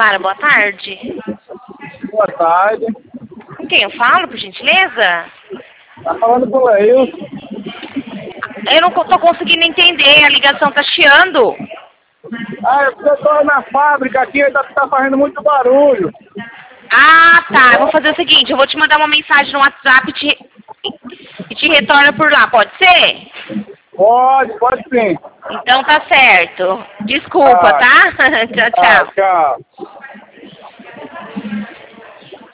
Mara, boa tarde. Boa tarde. Com quem eu falo, por gentileza? Tá falando com o Leilson. Eu não tô conseguindo entender, a ligação tá chiando. Eu tô na fábrica aqui, tá fazendo muito barulho. Ah, tá. Eu vou fazer o seguinte, eu vou te mandar uma mensagem no WhatsApp e te retorno por lá, pode ser? Pode sim. Então tá certo. Desculpa, tá? Tchau, tchau. Tchau.